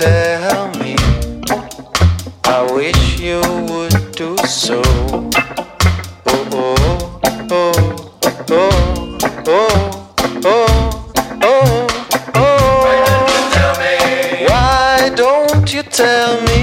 tell me? I wish you would do so. Oh, oh, oh, oh, oh, oh, oh, oh. Why don't you tell me?